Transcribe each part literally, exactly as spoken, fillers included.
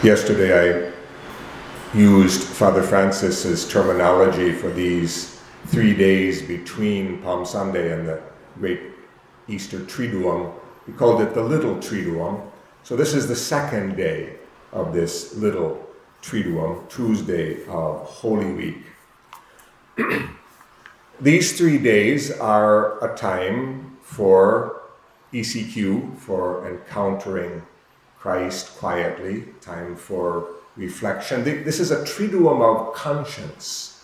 Yesterday I used Father Francis's terminology for these three days between Palm Sunday and the great Easter Triduum. He called it the Little Triduum. So this is the second day of this Little Triduum, Tuesday of Holy Week. These three days are a time for E C Q, for encountering Christ quietly, time for reflection. This is a Triduum of conscience.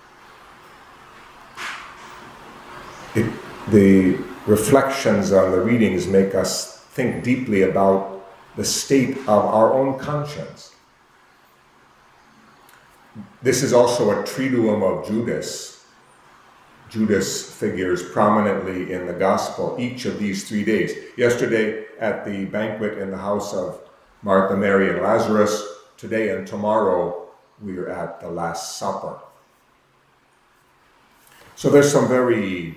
It, the reflections on the readings make us think deeply about the state of our own conscience. This is also a Triduum of Judas. Judas figures prominently in the Gospel each of these three days. Yesterday at the banquet in the house of Martha, Mary, and Lazarus. Today and tomorrow we are at the Last Supper. So there's some very,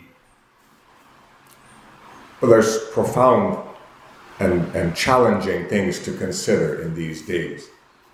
well, there's profound and, and challenging things to consider in these days.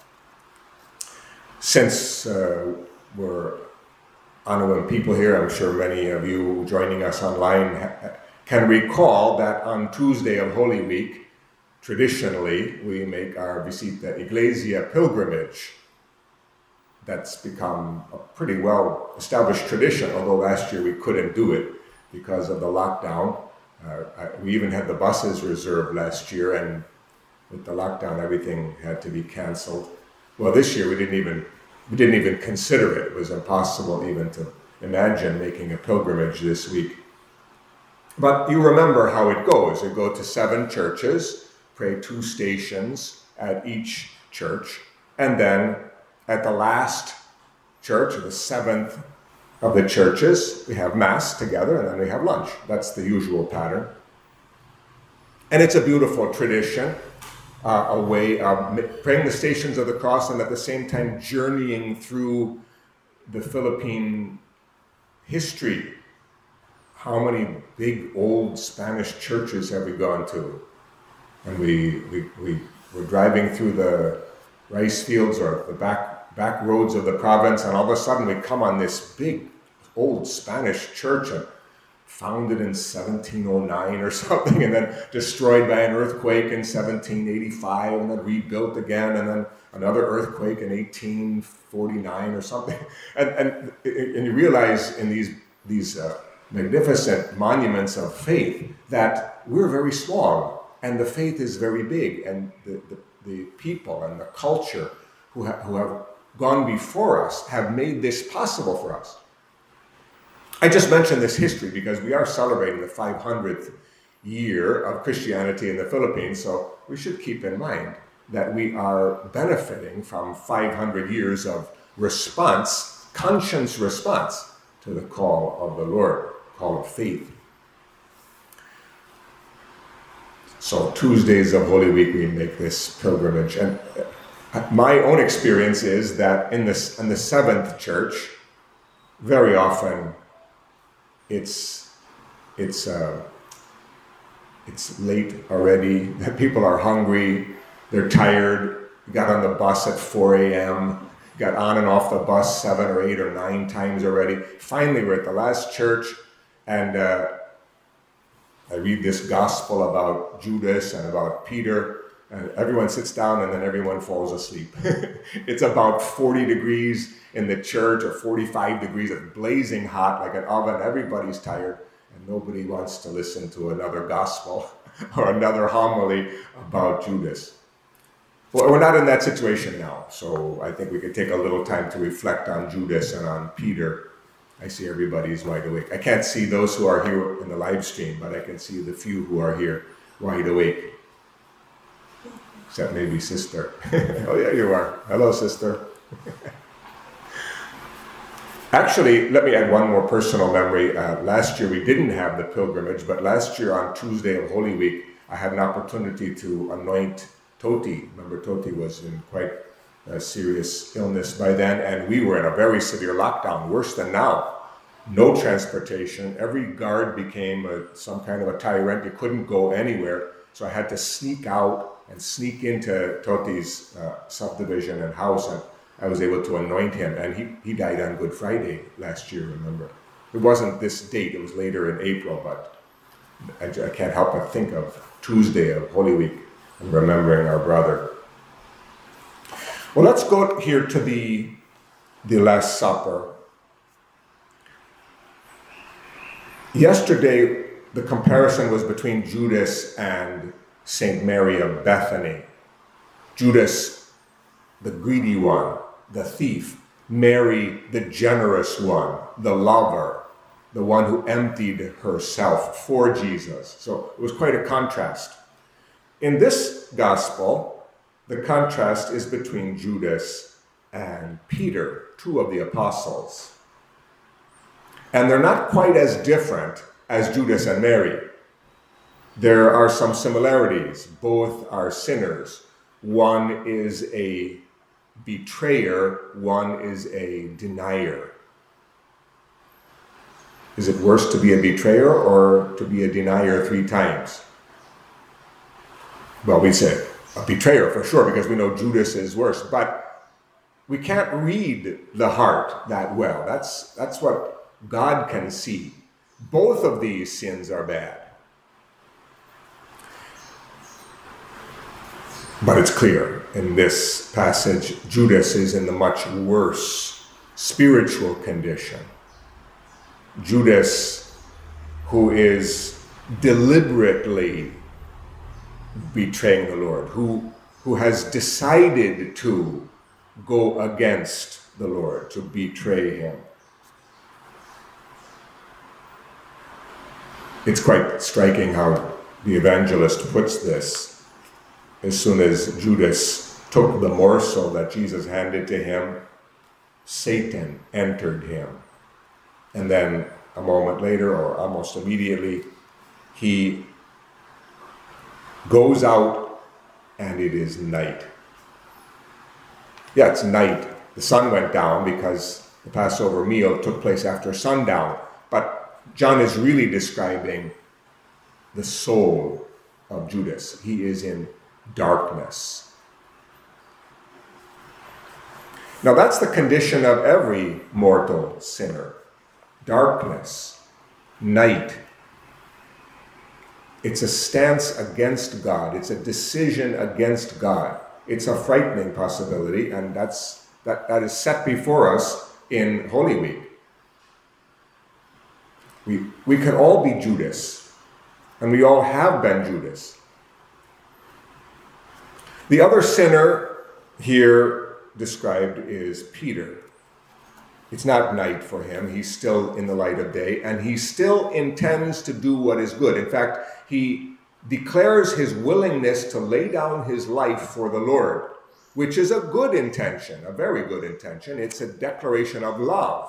Since uh, we're Ottawa people here, I'm sure many of you joining us online ha- can recall that on Tuesday of Holy Week, traditionally, we make our Visita Iglesia pilgrimage. That's become a pretty well-established tradition, although last year we couldn't do it because of the lockdown. Uh, I, we even had the buses reserved last year, and with the lockdown, everything had to be canceled. Well, this year we didn't even we didn't even consider it. It was impossible even to imagine making a pilgrimage this week. But you remember how it goes. You go to seven churches, pray two stations at each church, and then at the last church, the seventh of the churches, we have Mass together, and then we have lunch. That's the usual pattern. And it's a beautiful tradition, uh, a way of praying the Stations of the Cross and at the same time journeying through the Philippine history. How many big old Spanish churches have we gone to? And we, we, we were driving through the rice fields or the back, back roads of the province, and all of a sudden we come on this big old Spanish church, and founded in seventeen oh nine or something, and then destroyed by an earthquake in seventeen eighty-five, and then rebuilt again, and then another earthquake in eighteen forty-nine or something. And, and, and you realize in these, these uh, magnificent monuments of faith that we're very small, and the faith is very big, and the, the, the people and the culture who, ha- who have gone before us have made this possible for us. I just mentioned this history because we are celebrating the five hundredth year of Christianity in the Philippines, so we should keep in mind that we are benefiting from five hundred years of response, conscience response to the call of the Lord, call of faith. So Tuesdays of Holy Week, we make this pilgrimage. And my own experience is that in, this, in the seventh church, very often it's it's uh, it's late already. People are hungry, they're tired, got on the bus at four a.m., got on and off the bus seven or eight or nine times already. Finally, we're at the last church, and uh, I read this gospel about Judas and about Peter, and everyone sits down and then everyone falls asleep. It's about forty degrees in the church, or forty-five degrees, it's blazing hot like an oven. Everybody's tired, and nobody wants to listen to another gospel or another homily about Judas. Well, we're not in that situation now, so I think we could take a little time to reflect on Judas and on Peter. I see everybody's wide awake. I can't see those who are here in the live stream, but I can see the few who are here wide awake. Except maybe Sister. Oh yeah, you are. Hello, Sister. Actually, let me add one more personal memory. Uh, last year we didn't have the pilgrimage, but last year on Tuesday of Holy Week, I had an opportunity to anoint Toti. Remember, Toti was in quite a serious illness by then, and we were in a very severe lockdown, worse than now. no transportation. Every guard became a, some kind of a tyrant. You couldn't go anywhere. So I had to sneak out and sneak into Toti's uh, subdivision and house, and I was able to anoint him. And he, he died on Good Friday last year, remember. It wasn't this date, it was later in April, but I, I can't help but think of Tuesday of Holy Week and remembering our brother. Well, let's go here to the, the Last Supper. Yesterday, the comparison was between Judas and Saint Mary of Bethany. Judas, the greedy one, the thief. Mary, the generous one, the lover, the one who emptied herself for Jesus. So it was quite a contrast. In this gospel, the contrast is between Judas and Peter, two of the apostles. And they're not quite as different as Judas and Mary. There are some similarities. Both are sinners. One is a betrayer, one is a denier. Is it worse to be a betrayer or to be a denier three times? Well, we say a betrayer for sure, because we know Judas is worse, but we can't read the heart that well. That's, that's what God can see. Both of these sins are bad. But it's clear in this passage, Judas is in the much worse spiritual condition. Judas, who is deliberately betraying the Lord, who, who has decided to go against the Lord, to betray him. It's quite striking how the evangelist puts this. As soon as Judas took the morsel that Jesus handed to him, Satan entered him. And then a moment later, or almost immediately, he goes out and it is night. Yeah, it's night. The sun went down because the Passover meal took place after sundown. But John is really describing the soul of Judas. He is in darkness. Now that's the condition of every mortal sinner. Darkness, night. It's a stance against God. It's a decision against God. It's a frightening possibility, and that's that, that is set before us in Holy Week. We, we can all be Judas, and we all have been Judas. The other sinner here described is Peter. It's not night for him. He's still in the light of day, and he still intends to do what is good. In fact, he declares his willingness to lay down his life for the Lord, which is a good intention, a very good intention. It's a declaration of love.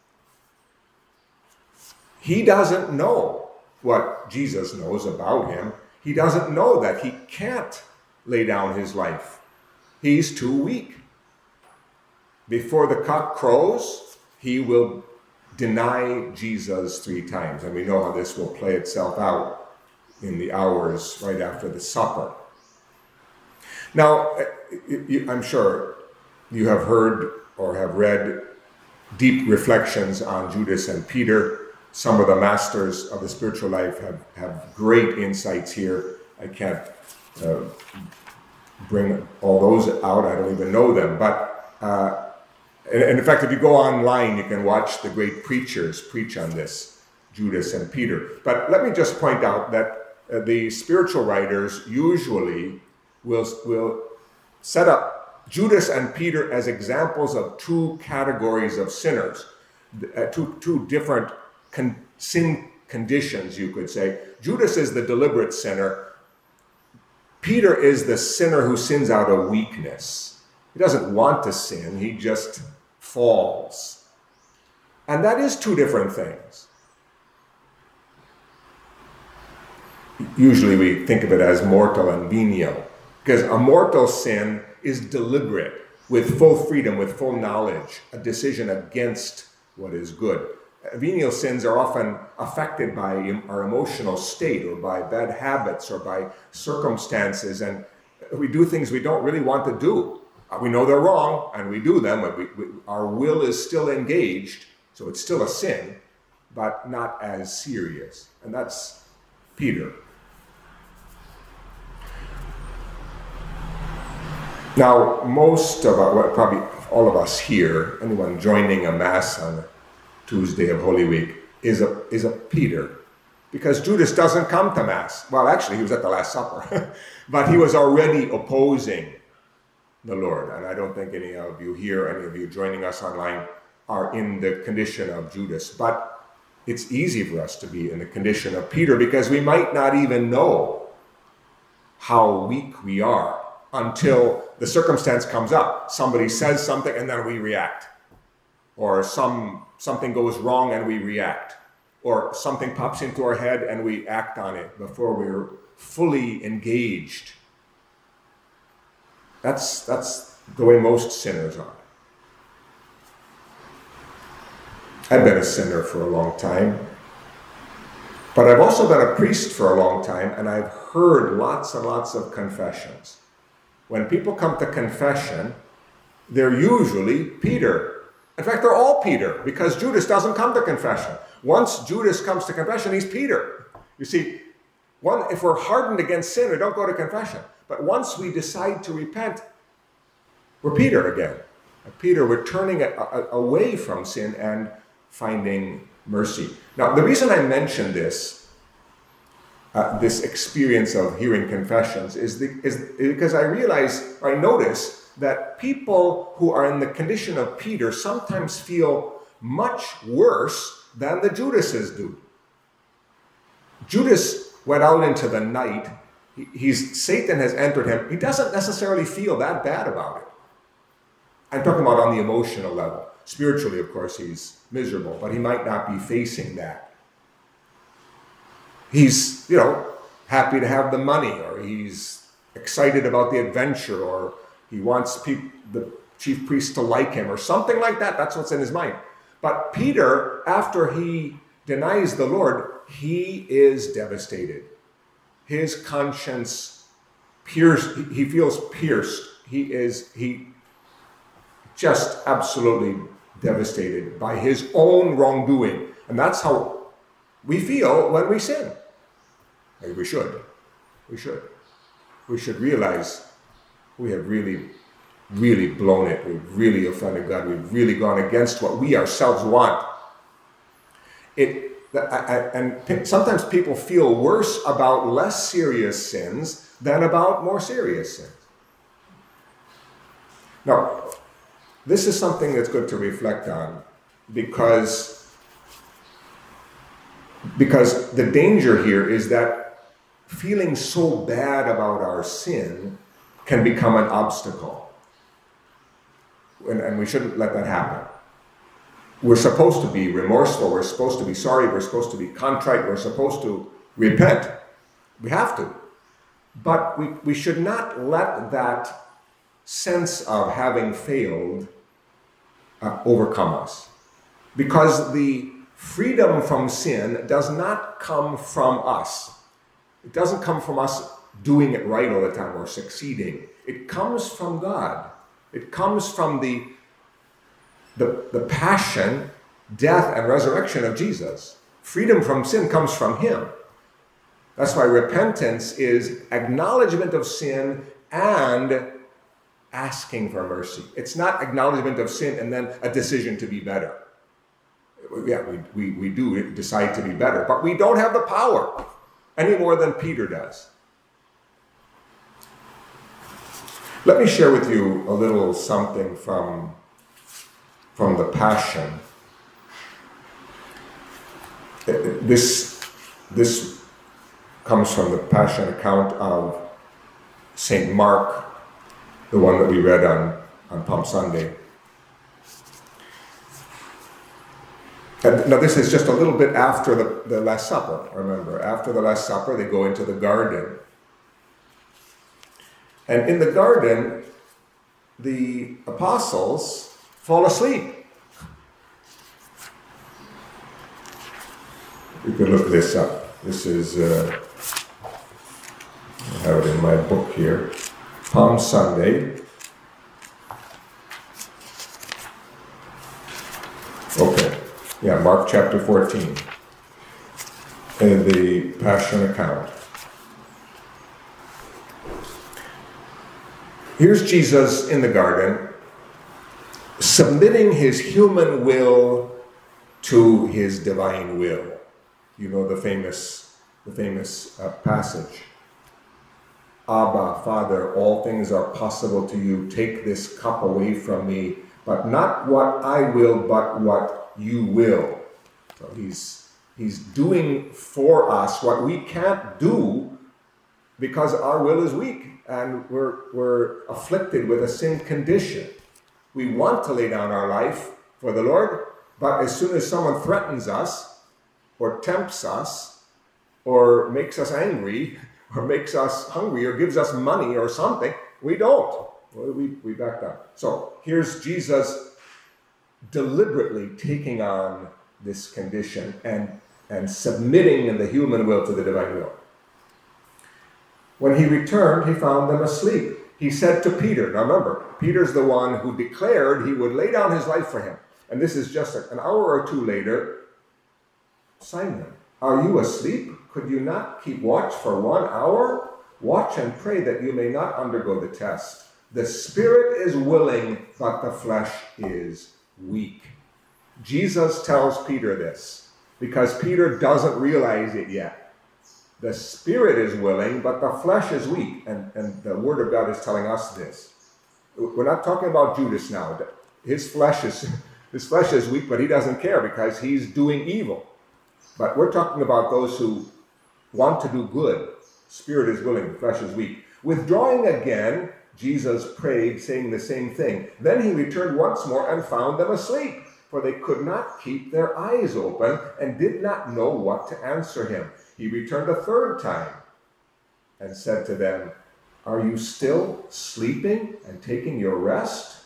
He doesn't know what Jesus knows about him. He doesn't know that he can't lay down his life. He's too weak. Before the cock crows, he will deny Jesus three times. And we know how this will play itself out in the hours right after the supper. Now, I'm sure you have heard or have read deep reflections on Judas and Peter. Some of the masters of the spiritual life have, have great insights here. I can't uh, bring all those out. I don't even know them. But uh, and, and in fact, if you go online, you can watch the great preachers preach on this, Judas and Peter. But let me just point out that uh, the spiritual writers usually will, will set up Judas and Peter as examples of two categories of sinners, uh, two, two different Con- sin conditions, you could say. Judas is the deliberate sinner. Peter is the sinner who sins out of weakness. He doesn't want to sin, he just falls. And that is two different things. Usually we think of it as mortal and venial, because a mortal sin is deliberate, with full freedom, with full knowledge, a decision against what is good. Venial sins are often affected by our emotional state or by bad habits or by circumstances, and we do things we don't really want to do. We know they're wrong, and we do them, but we, we, our will is still engaged, so it's still a sin, but not as serious. And that's Peter. Now, most of us, well, probably all of us here, anyone joining a Mass on Tuesday of Holy Week, is a, is a Peter. Because Judas doesn't come to Mass. Well, actually, he was at the Last Supper. But he was already opposing the Lord. And I don't think any of you here, any of you joining us online, are in the condition of Judas. But it's easy for us to be in the condition of Peter because we might not even know how weak we are until the circumstance comes up. Somebody says something and then we react. Or some something goes wrong and we react. Or something pops into our head and we act on it before we're fully engaged. That's, that's the way most sinners are. I've been a sinner for a long time. But I've also been a priest for a long time, and I've heard lots and lots of confessions. When people come to confession, they're usually Peter. In fact, they're all Peter, because Judas doesn't come to confession. Once Judas comes to confession, he's Peter. You see, one, if we're hardened against sin, we don't go to confession. But once we decide to repent, we're Peter again. Peter, we're turning a, a, away from sin and finding mercy. Now, the reason I mention this, uh, this experience of hearing confessions, is, the, is because I realize, or I notice, that people who are in the condition of Peter sometimes feel much worse than the Judases do. Judas went out into the night. He, he's Satan has entered him. He doesn't necessarily feel that bad about it. I'm talking about on the emotional level. Spiritually, of course, he's miserable, but he might not be facing that. He's, you know, happy to have the money, or he's excited about the adventure, or he wants peop- the chief priest to like him, or something like that. That's what's in his mind. But Peter, after he denies the Lord, he is devastated. His conscience pierced, he feels pierced. He is, he just absolutely devastated by his own wrongdoing. And that's how we feel when we sin. Maybe we should. We should. We should realize we have really, really blown it. We've really offended God. We've really gone against what we ourselves want. It, I, I, and sometimes people feel worse about less serious sins than about more serious sins. Now, this is something that's good to reflect on, because, because the danger here is that feeling so bad about our sin can become an obstacle. And, and we shouldn't let that happen. We're supposed to be remorseful, we're supposed to be sorry, we're supposed to be contrite, we're supposed to repent. We have to. But we, we should not let that sense of having failed uh, overcome us. Because the freedom from sin does not come from us. It doesn't come from us doing it right all the time or succeeding. It comes from God. It comes from the, the, the passion, death, and resurrection of Jesus. Freedom from sin comes from him. That's why repentance is acknowledgement of sin and asking for mercy. It's not acknowledgement of sin and then a decision to be better. Yeah, we, we, we do decide to be better, but we don't have the power any more than Peter does. Let me share with you a little something from, from the Passion. This, this comes from the Passion account of Saint Mark, the one that we read on, on Palm Sunday. And now this is just a little bit after the, the Last Supper, remember. After the Last Supper, they go into the garden. And in the garden, the apostles fall asleep. You can look this up. This is, uh, I have it in my book here. Palm Sunday. Okay, yeah, Mark chapter fourteen. In the Passion account. Here's Jesus in the garden, submitting his human will to his divine will. You know the famous, the famous uh, passage. Abba, Father, all things are possible to you. Take this cup away from me, but not what I will, but what you will. So he's he's doing for us what we can't do because our will is weak and we're we're afflicted with a sin condition. We want to lay down our life for the Lord, but as soon as someone threatens us or tempts us or makes us angry or makes us hungry or gives us money or something, we don't. We, we back down. So here's Jesus deliberately taking on this condition and, and submitting in the human will to the divine will. When he returned, he found them asleep. He said to Peter, now remember, Peter's the one who declared he would lay down his life for him. And this is just an hour or two later. Simon, are you asleep? Could you not keep watch for one hour? Watch and pray that you may not undergo the test. The spirit is willing, but the flesh is weak. Jesus tells Peter this because Peter doesn't realize it yet. The spirit is willing, but the flesh is weak. And, and the word of God is telling us this. We're not talking about Judas now. His flesh is, his flesh is weak, but he doesn't care because he's doing evil. But we're talking about those who want to do good. Spirit is willing, the flesh is weak. Withdrawing again, Jesus prayed, saying the same thing. Then he returned once more and found them asleep, for they could not keep their eyes open and did not know what to answer him. He returned a third time and said to them, are you still sleeping and taking your rest?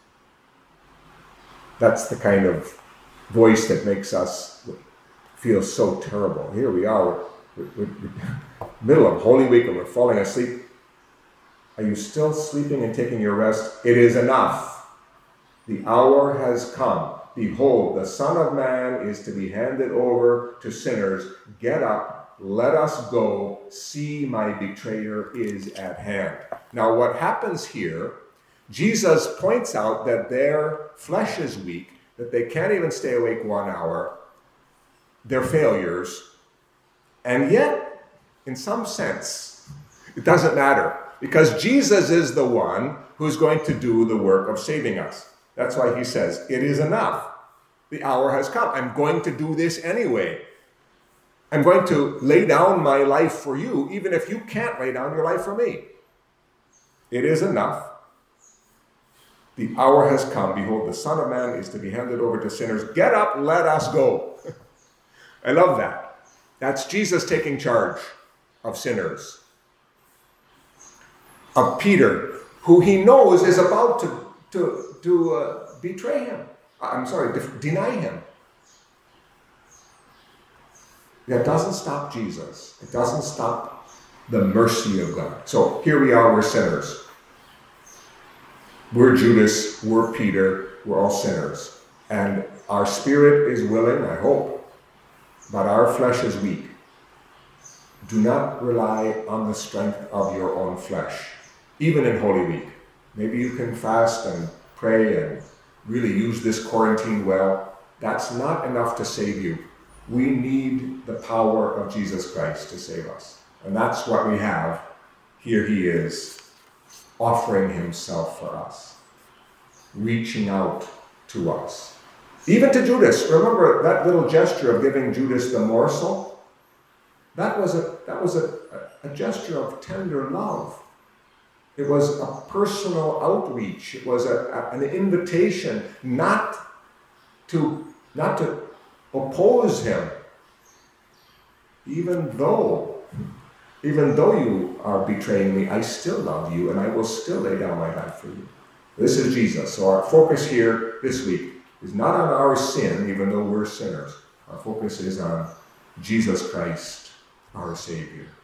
That's the kind of voice that makes us feel so terrible. Here we are, we're, we're, we're middle of Holy Week and we're falling asleep. Are you still sleeping and taking your rest? It is enough. The hour has come. Behold, the Son of Man is to be handed over to sinners. Get up, let us go. See, my betrayer is at hand. Now, what happens here, Jesus points out that their flesh is weak, that they can't even stay awake one hour. They're failures. And yet, in some sense, it doesn't matter. Because Jesus is the one who's going to do the work of saving us. That's why he says, it is enough. The hour has come. I'm going to do this anyway. I'm going to lay down my life for you, even if you can't lay down your life for me. It is enough. The hour has come. Behold, the Son of Man is to be handed over to sinners. Get up, let us go. I love that. That's Jesus taking charge of sinners. Of Peter, who he knows is about to, to, to uh, betray him. I'm sorry, de- deny him. That doesn't stop Jesus. It doesn't stop the mercy of God. So here we are, we're sinners. We're Judas, we're Peter, we're all sinners. And our spirit is willing, I hope, but our flesh is weak. Do not rely on the strength of your own flesh. Even in Holy Week. Maybe you can fast and pray and really use this quarantine well. That's not enough to save you. We need the power of Jesus Christ to save us. And that's what we have. Here he is, offering himself for us, reaching out to us. Even to Judas. Remember that little gesture of giving Judas the morsel? That was a, that was a, a gesture of tender love. It was a personal outreach. It was a, a, an invitation not to, not to oppose him. Even though, even though you are betraying me, I still love you and I will still lay down my life for you. This is Jesus. So our focus here this week is not on our sin, even though we're sinners. Our focus is on Jesus Christ, our Savior.